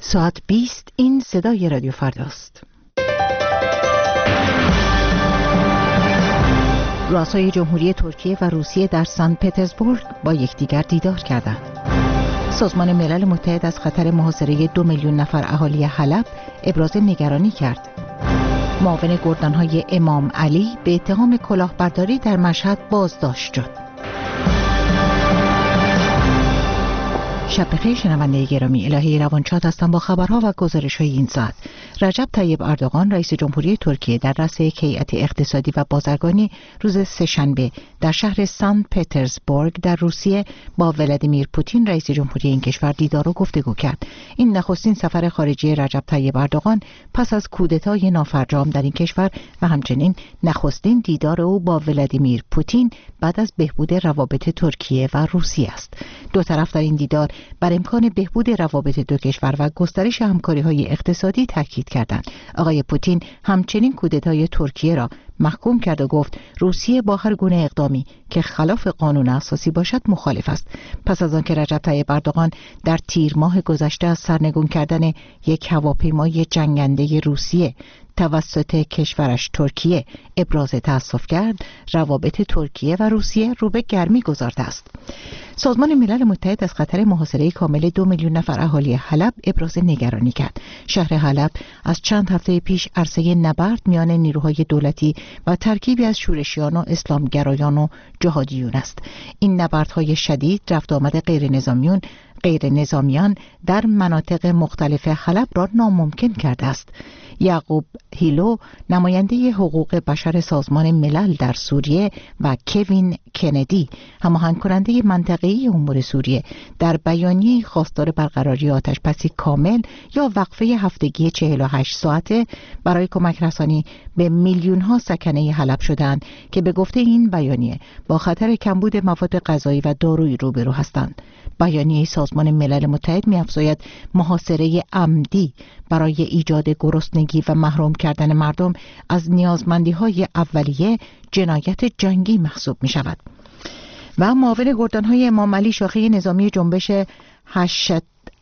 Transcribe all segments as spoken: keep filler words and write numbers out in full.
ساعت بیست این صدای رادیو فرداست. رؤسای جمهوری ترکیه و روسیه در سن پترزبورگ با یکدیگر دیدار کردند. سازمان ملل متحد از خطر محاصره دو میلیون نفر اهالی حلب ابراز نگرانی کرد. معاون گردانهای امام علی به اتهام کلاهبرداری در مشهد بازداشت شد. شب بخیر شنونده گرامی، الهی روانشاد هستم با خبرها و گزارش‌های این ساعت. رجب طیب اردوغان رئیس جمهوری ترکیه در رأس یک هیئت اقتصادی و بازرگانی روز سه‌شنبه در شهر سن پترزبورگ در روسیه با ولادیمیر پوتین رئیس جمهوری این کشور دیدار و گفتگو کرد. این نخستین سفر خارجی رجب طیب اردوغان پس از کودتای نافرجام در این کشور و همچنین نخستین دیدار او با ولادیمیر پوتین بعد از بهبود روابط ترکیه و روسیه است. دو طرف در این دیدار بر امکان بهبود روابط دو کشور و گسترش همکاری‌های اقتصادی تاکید کردند. آقای پوتین همچنین کودتای ترکیه را محکوم کرد و گفت روسیه با هر گونه اقدامی که خلاف قانون اساسی باشد مخالف است. پس از آنکه رجب طیب اردوغان در تیر ماه گذشته از سرنگون کردن یک هواپیمای جنگنده روسیه توسط کشورش ترکیه ابراز تأسف کرد، روابط ترکیه و روسیه رو به گرمی گذارده است. سازمان ملل متحد از خطر محاصره کامل دو میلیون نفر اهالی حلب ابراز نگرانی کرد. شهر حلب از چند هفته پیش عرصه نبرد میان نیروهای دولتی و ترکیبی از شورشیان و اسلامگرایان و جهادیون است. این نبردهای شدید رفت آمد غیر نظامیون غیر نظامیان در مناطق مختلف حلب را ناممکن کرده است. یعقوب هیلو نماینده حقوق بشر سازمان ملل در سوریه و کوین کندی هماهنگ کننده منطقه‌ای امور سوریه در بیانیه خواستار برقراری آتش‌بسی کامل یا وقفه هفتگی چهل و هشت ساعته برای کمک رسانی به میلیون ها سکنه حلب شدند که به گفته این بیانیه با خطر کمبود مواد غذایی و دارویی روبرو هستند. بیانیه سازمان ملل متحد می‌افزاید محاصره عمدی برای ایجاد گرسنگی و محروم کردن مردم از نیازمندی‌های اولیه جنایت جنگی محسوب می‌شود. و معاون گردانهای امام علی شاخه نظامی جنبش هشت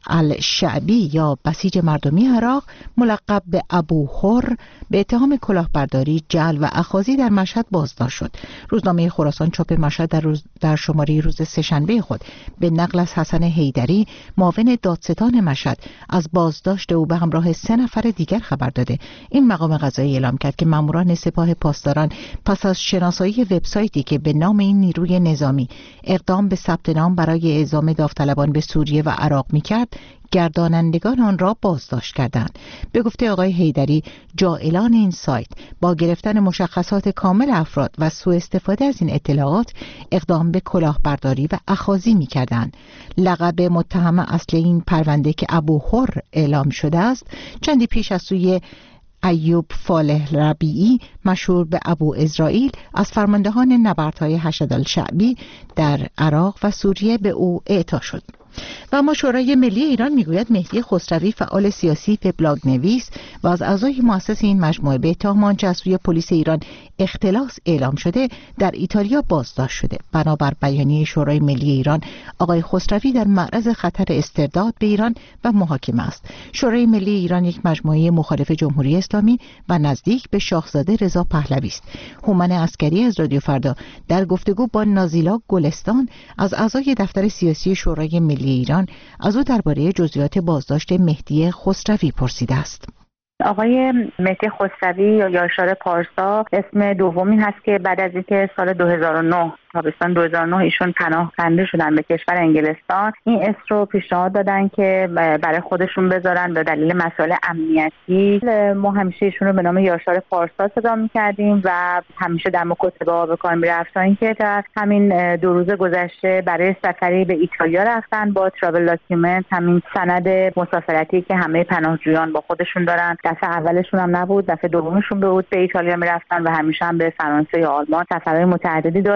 الشعبی یا بسیج مردمی عراق ملقب به ابو حر به اتهام کلاهبرداری، جعل و اخاذی در مشهد بازداشت شد. روزنامه خراسان چاپ مشهد در, روز در شماره روز سه‌شنبه خود به نقل از حسن حیدری معاون دادستان مشهد از بازداشت او به همراه سه نفر دیگر خبر داده. این مقام قضایی اعلام کرد که ماموران سپاه پاسداران پس از شناسایی وبسایتی که به نام این نیروی نظامی اقدام به ثبت نام برای اعزام داوطلبان به سوریه و عراق می‌کرد، گردانندگان آن را بازداشت کردند. به گفته آقای حیدری، جائلان این سایت با گرفتن مشخصات کامل افراد و سوء استفاده از این اطلاعات اقدام به کلاهبرداری و اخاذی می‌کردند. لقب متهم اصلی این پرونده که ابو حر اعلام شده است، چندی پیش از سوی ایوب فالح ربیعی مشهور به ابو اسرائیل از فرماندهان نبردهای هشت الشعبی در عراق و سوریه به او اعطا شد. و اما شورای ملی ایران میگوید مهدی خسروی فعال سیاسی وبلاگ نویس و از اعضای مؤسس این مجموعه به اتهام آنچه از سوی پلیس ایران اختلاس اعلام شده در ایتالیا بازداشت شده. بنابر بیانیه شورای ملی ایران، آقای خسروی در معرض خطر استرداد به ایران و محاکمه است. شورای ملی ایران یک مجموعه مخالف جمهوری اسلامی و نزدیک به شاهزاده رضا پهلوی است. هومن عسکری از رادیو فردا در گفتگو با نازیلا گلستان از اعضای دفتر سیاسی شورای ملی ایران از او درباره جزئیات بازداشت مهدی خسروی پرسیده است. آقای مهدی خسروی یا یاشار پارسا اسم دومی هست که بعد از اینکه سال دو هزار و نه تابستان دو هزار و نه ایشون پناهنده شدن به کشور انگلستان، این اسم رو پیشنهاد دادن که برای خودشون بذارن به دلیل مسائل امنیتی. ما همیشه ایشون رو به نام یاشار پارسا صدا می‌کردیم و همیشه در مکاتبه به کار می‌رفت، تا اینکه در همین دو روز گذشته برای سفری به ایتالیا رفتن با ترافل داکیومنت، همین سند مسافرتی که همه پناهجویان با خودشون دارن. دفعه اولشون هم نبود، دفعه دومشون بود به ایتالیا میرفتن و همیشه هم به فرانسه یا آلمان سفرهای متعددی داشتن.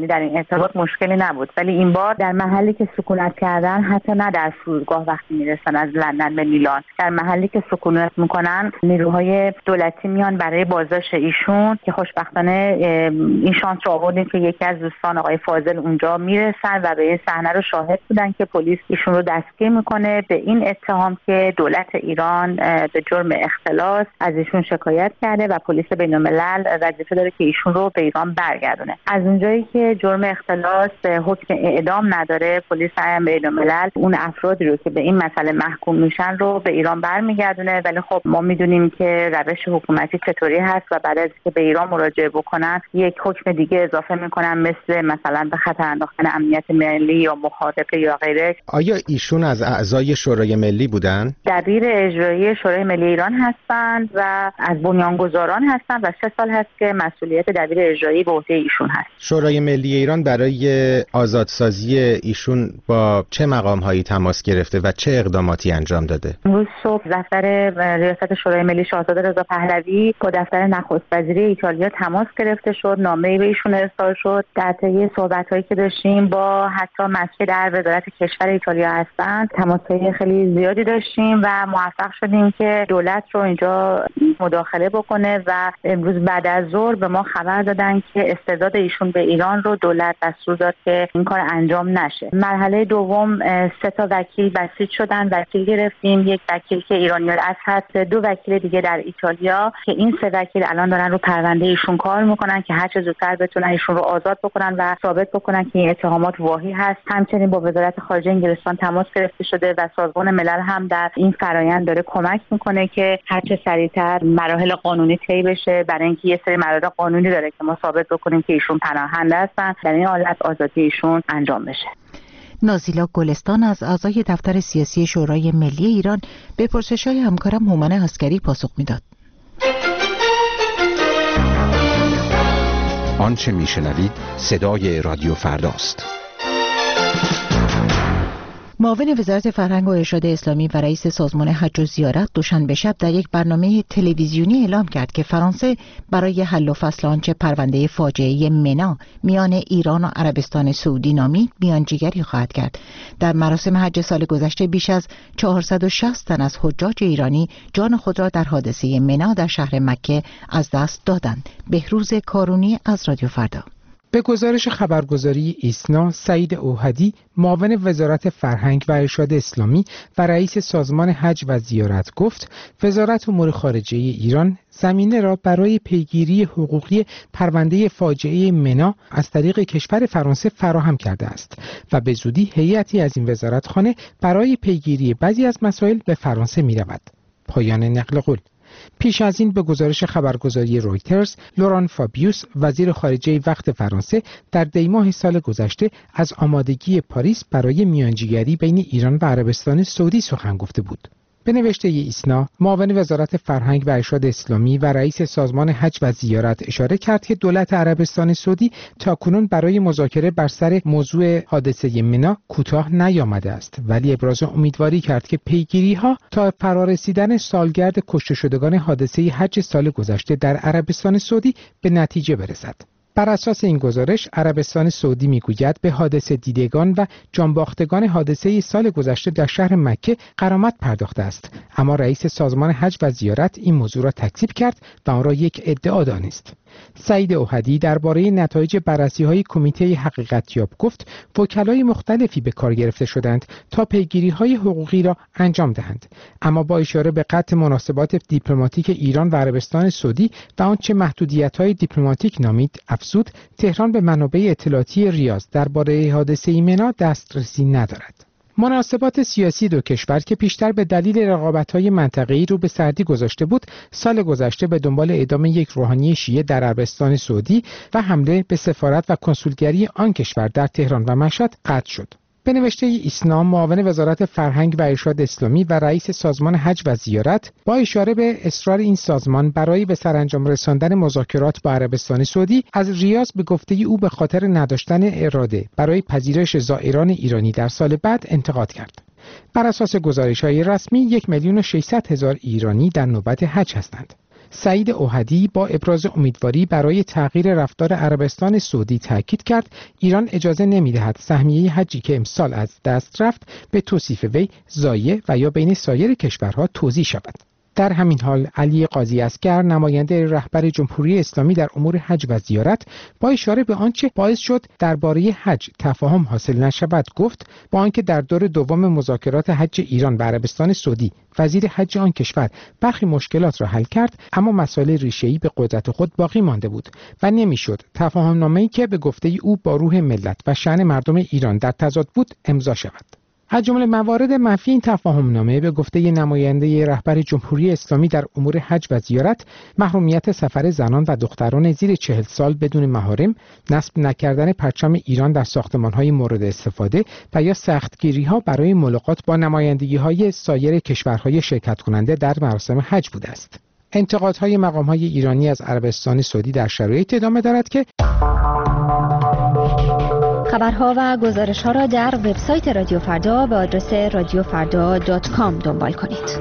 قبلی در این ارتباط مشکلی نبود، ولی این بار در محلی که سکونت کردن، حتی نه در فرودگاه وقتی میرسن از لندن به میلان، در محلی که سکونت میکنن نیروهای دولتی میان برای بازداشت ایشون که خوشبختانه این شانس رو آوردیم که یکی از دوستان آقای فاضل اونجا میرسن و به این صحنه رو شاهد بودن که پلیس ایشون رو دستگیر میکنه به این اتهام که دولت ایران به جرم اختلاس از ایشون شکایت کرده و پلیس بین‌الملل وظیفه داره که ایشون رو به ایران برگردونه. از اونجایی که جرم اختلاس حکم اعدام نداره، پلیس هم بین‌الملل اون افرادی رو که به این مسئله محکوم میشن رو به ایران برمیگردونه. ولی خب ما میدونیم که روش حکومتی چطوری هست و بعد از که به ایران مراجعه بکنن یک حکم دیگه اضافه میکنن، مثل مثلا به خطر انداختن امنیت ملی یا مخاطبه یا غیره. آیا ایشون از اعضای شورای ملی بودن؟ دبیر اجرایی شورای ملی ایران هستند و از بنیانگذاران هستند و سه سال هست که مسئولیت دبیر اجرایی به عهده ایشون هست. شورای ملی ایران برای آزادسازی ایشون با چه مقام‌هایی تماس گرفته و چه اقداماتی انجام داده؟ امروز صبح دفتر ریاست شورای ملی شاهزاده رضا پهلوی با دفتر نخست وزیری ایتالیا تماس گرفته شد، نامه‌ای به ایشون ارسال شد. در طی صحبت‌هایی که داشتیم با حتی مسئول در وزارت کشور ایتالیا هستند تماس‌های خیلی زیادی داشتیم و موفق شدیم که دولت رو اینجا مداخله بکنه و امروز بعد از ظهر به ما خبر دادن که استرداد ایشون به ایران رو دولت دستور داد که این کار انجام نشه. مرحله دوم سه تا وکیل بسیج شدن، وکیل گرفتیم، یک وکیل که ایرانیال اصل هست، دو وکیل دیگه در ایتالیا که این سه وکیل الان دارن رو پرونده ایشون کار میکنن که هر چه زودتر بتونن ایشون رو آزاد بکنن و ثابت بکنن که این اتهامات واهی هست. همچنین با وزارت خارجه انگلستان تماس گرفته شده و سازمان ملل هم در این فرآیند داره کمک میکنه که هر چه سریعتر مراحل قانونی طی بشه، برای اینکه یه سری مراحل قانونی داره که ما ثابت بکنیم که ایشون پناهنده هستن، در این حالت آزادی ایشون انجام بشه. نازیلا گلستان از اعضای دفتر سیاسی شورای ملی ایران به پرسش‌های همکارم هومن عسکری پاسخ میداد. آنچه میشنوید صدای رادیو فرداست. معاون وزارت فرهنگ و ارشاد اسلامی و رئیس سازمان حج و زیارت دوشنبه شب در یک برنامه تلویزیونی اعلام کرد که فرانسه برای حل و فصل آنچه پرونده فاجعه منا میان ایران و عربستان سعودی نامید میانجیگری خواهد کرد. در مراسم حج سال گذشته بیش از چهارصد و شصت تن از حجاج ایرانی جان خود را در حادثه منا در شهر مکه از دست دادند. بهروز کارونی از رادیو فردا. به گزارش خبرگزاری ایسنا، سعید اوحدی، معاون وزارت فرهنگ و ارشاد اسلامی و رئیس سازمان حج و زیارت گفت وزارت امور خارجه ایران زمینه را برای پیگیری حقوقی پرونده فاجعه منا از طریق کشور فرانسه فراهم کرده است و به زودی هیئتی از این وزارتخانه برای پیگیری بعضی از مسائل به فرانسه می رود. پایان نقل قول. پیش از این به گزارش خبرگزاری رویترز، لوران فابیوس، وزیر خارجه وقت فرانسه، در دیماه سال گذشته از آمادگی پاریس برای میانجیگری بین ایران و عربستان سعودی سخن گفته بود. به نوشته ایسنا، معاون وزارت فرهنگ و ارشاد اسلامی و رئیس سازمان حج و زیارت اشاره کرد که دولت عربستان سعودی تاکنون برای مذاکره بر سر موضوع حادثه منا کوتاه نیامده است، ولی ابراز امیدواری کرد که پیگیری‌ها تا فرارسیدن سالگرد کشته شدگان حادثه حج سال گذشته در عربستان سعودی به نتیجه برسد. بر اساس این گزارش، عربستان سعودی میگوید به حادثه دیدگان و جانباختگان حادثه سال گذشته در شهر مکه غرامت پرداخته است، اما رئیس سازمان حج و زیارت این موضوع را تکذیب کرد و آن را یک ادعا دانست. سعید اوحدی درباره نتایج بررسی‌های کمیته حقیقتیاب گفت وکلای مختلفی به کار گرفته شدند تا پیگیری‌های حقوقی را انجام دهند، اما با اشاره به قطع مناسبات دیپلماتیک ایران و عربستان سعودی و آنچه محدودیت‌های دیپلماتیک نامید، افزود تهران به منابع اطلاعاتی ریاض درباره حادثه منا دسترسی ندارد. مناسبات سیاسی دو کشور که پیشتر به دلیل رقابت‌های منطقه‌ای رو به سردی گذاشته بود، سال گذشته به دنبال اعدام یک روحانی شیعه در عربستان سعودی و حمله به سفارت و کنسولگری آن کشور در تهران و مشهد قطع شد. به نوشته ایسنا، معاون وزارت فرهنگ و ارشاد اسلامی و رئیس سازمان حج و زیارت با اشاره به اصرار این سازمان برای به سرانجام رساندن مذاکرات با عربستان سعودی از ریاض به گفته او به خاطر نداشتن اراده برای پذیرش زائران ایرانی در سال بعد انتقاد کرد. بر اساس گزارش‌های رسمی یک میلیون و ششصد هزار ایرانی در نوبت حج هستند. سعید اوحدی با ابراز امیدواری برای تغییر رفتار عربستان سعودی تاکید کرد ایران اجازه نمی‌دهد سهمیه حجی که امسال از دست رفت به توصیف وی ضایع و یا بین سایر کشورها توزیع شود. در همین حال علی قاضی اصغر نماینده رهبر جمهوری اسلامی در امور حج و زیارت با اشاره به آنچه باعث شد درباره حج تفاهم حاصل نشود گفت با آنکه در دور دوم مذاکرات حج ایران و عربستان سعودی وزیر حج آن کشور برخی مشکلات را حل کرد، اما مسائل ریشه‌ای به قدرت خود باقی مانده بود و نمیشد تفاهم‌نامه‌ای که به گفته او با روح ملت و شأن مردم ایران در تضاد بود امضا شود. از جمله موارد منفی این تفاهم‌نامه به گفته نماینده رهبر جمهوری اسلامی در امور حج و زیارت محرومیت سفر زنان و دختران زیر چهل سال بدون محارم، نصب نکردن پرچم ایران در ساختمان‌های مورد استفاده و یا سختگیری‌ها برای ملاقات با نمایندگی‌های سایر کشورهای شرکت کننده در مراسم حج بوده است. انتقادهای مقام‌های ایرانی از عربستان سعودی در شرایط ادامه دارد که خبرها و گزارش‌ها را در وبسایت رادیو فردا به آدرس رادیو فردا دات کام دنبال کنید.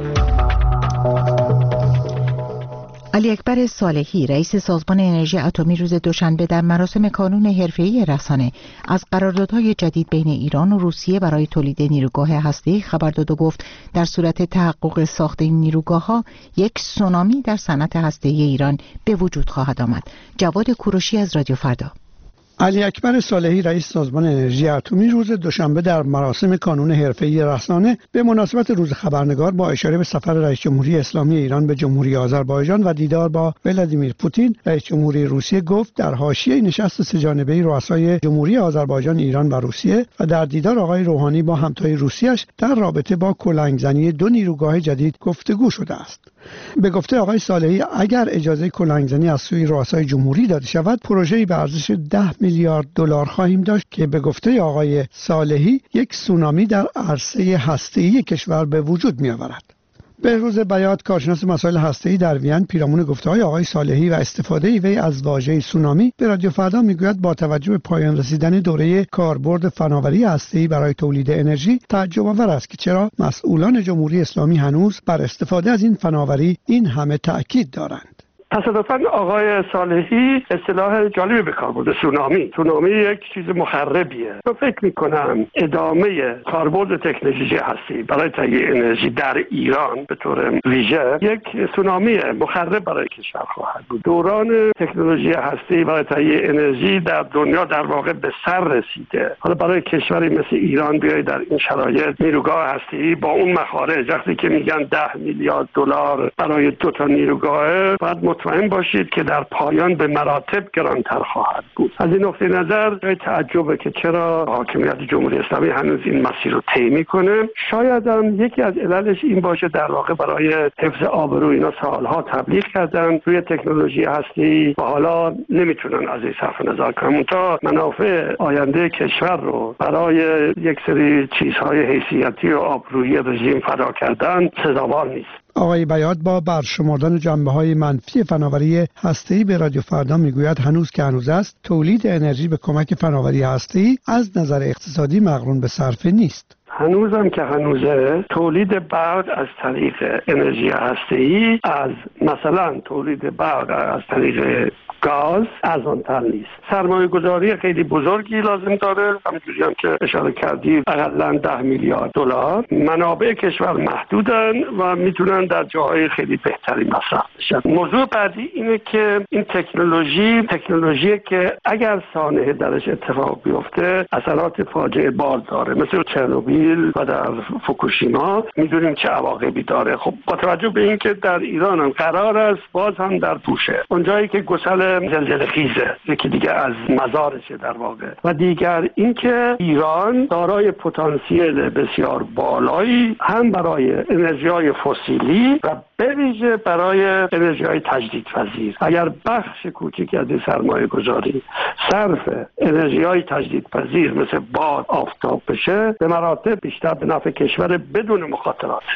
علی اکبر صالحی رئیس سازمان انرژی اتمی روز دوشنبه در مراسم کانون حرفه‌ای رسانه از قراردادهای جدید بین ایران و روسیه برای تولید نیروگاه هسته‌ای خبر داد و گفت در صورت تحقق ساخت این نیروگاه‌ها یک سونامی در صنعت هسته‌ای ایران به وجود خواهد آمد. جواد کوروشی از رادیو فردا. علی اکبر صالحی رئیس سازمان انرژی اتمی روز دوشنبه در مراسم کانون حرفه‌ای رسانه به مناسبت روز خبرنگار با اشاره به سفر رئیس جمهوری اسلامی ایران به جمهوری آذربایجان و دیدار با ولادیمیر پوتین رئیس جمهوری روسیه گفت در حاشیه نشست سه‌جانبه رؤسای جمهوری آذربایجان، ایران و روسیه و در دیدار آقای روحانی با همتای روسیه‌اش در رابطه با کلنگزنی دو نیروگاه جدید گفتگو شده است. به گفته آقای صالحی اگر اجازه کلنگزنی از سوی رؤسای جمهوری داده شود پروژه‌ای به ارزش ده میلیارد دلار خواهیم داشت که به گفته آقای صالحی یک سونامی در عرصه هسته‌ای کشور به وجود می‌آورد. بهروز بیات کارشناس مسائل هسته‌ای در وین پیرامون گفته‌های آقای صالحی و استفاده وی از واژه سونامی به رادیو فردا میگوید با توجه به پایان رسیدن دوره کاربرد فناوری هسته‌ای برای تولید انرژی تعجب آور است که چرا مسئولان جمهوری اسلامی هنوز بر استفاده از این فناوری این همه تأکید دارند. تصادفاً آقای صالحی اصطلاح جالبی به کار برده، سونامی. سونامی یک چیز مخربیه. من فکر میکنم ادامه کاربرد تکنولوژی هستی برای تهیه انرژی در ایران به طور ویژه یک سونامی مخرب برای کشور خواهد بود. دوران تکنولوژی هستی برای تهیه انرژی در دنیا در واقع به سر رسیده. حالا برای کشوری مثل ایران بیاید در این شرایط نیروگاه هستی با اون مخارج، وقتی که میگن ده میلیارد دلار برای دو تا نیروگاه، بعد مطمئن باشید که در پایان به مراتب گرانتر خواهد بود. از این نقطه نظر جای تعجبه که چرا حاکمیت جمهوری اسلامی هنوز این مسیر رو طی میکنه. شاید هم یکی از عللش این باشه در واقع برای حفظ آبرو اینا سالها تبلیغ کردن روی تکنولوژی هستی و حالا نمیتونن از این صرف نظر کنن تا منافع آینده کشور رو برای یک سری چیزهای حیثیتی و آبرویی رژیم فدا کردن سزاوار نیست. آقای بیات با برشمردن جنبه‌های منفی فناوری هسته‌ای به رادیو فردا میگوید هنوز که هنوز است تولید انرژی به کمک فناوری هسته‌ای از نظر اقتصادی مقرون به صرفه نیست. هنوزم که هنوزه تولید برق از طریق انرژی هسته‌ای از مثلا تولید برق از طریق گاز ارزان‌تر نیست. سرمایه گذاری خیلی بزرگی لازم داره، همونجوری هم که اشاره کردید حداقل ده میلیارد دلار. منابع کشور محدودن و میتونن در جاهای خیلی بهتری مصرف بشن. موضوع بعدی اینه که این تکنولوژی تکنولوژی که اگر سانحه درش اتفاق بیفته اثرات فاجعه بار داره، مثل چرنوبیل و در فوکوشیما میدونیم چه عواقبی داره. خب با توجه به اینکه در ایران هم قرار است باز هم در پوشه، اونجایی که گسل زلزله خیزه یکی دیگه از مزارشه در واقع، و دیگر اینکه ایران دارای پتانسیل بسیار بالایی هم برای انرژی‌های فسیلی و به ویژه برای انرژی‌های تجدیدپذیر. اگر بخش کوچکی از سرمایه گذاری صرف انرژی‌های تجدیدپذیر مثل باد، آفتاب بشه به مراتب بیشتر به نفع کشور بدون مخاطراتش.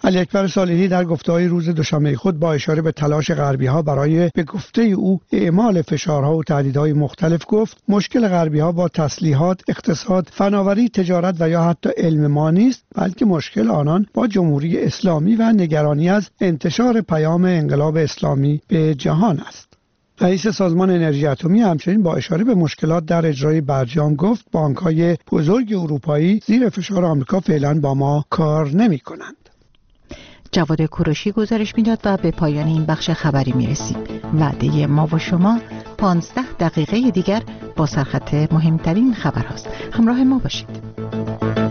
علی اکبر صالحی در گفته‌های روز دوشنبه خود با اشاره به تلاش غربی‌ها برای به گفته او اعمال فشارها و تهدیدهای مختلف گفت مشکل غربی‌ها با تسلیحات، اقتصاد، فناوری، تجارت و یا حتی علم ما نیست، بلکه مشکل آنان با جمهوری اسلامی و نگرانی از انتشار پیام انقلاب اسلامی به جهان است. رئیس سازمان انرژی اتمی همچنین با اشاره به مشکلات در اجرای برجام گفت بانک‌های بزرگ اروپایی زیر فشار آمریکا فعلا با ما کار نمی‌کنند. جواد کوروشی گزارش میداد و به پایان این بخش خبری میرسیم. وعده ما و شما پانزده دقیقه دیگر با سرخط مهمترین خبر هاست. همراه ما باشید.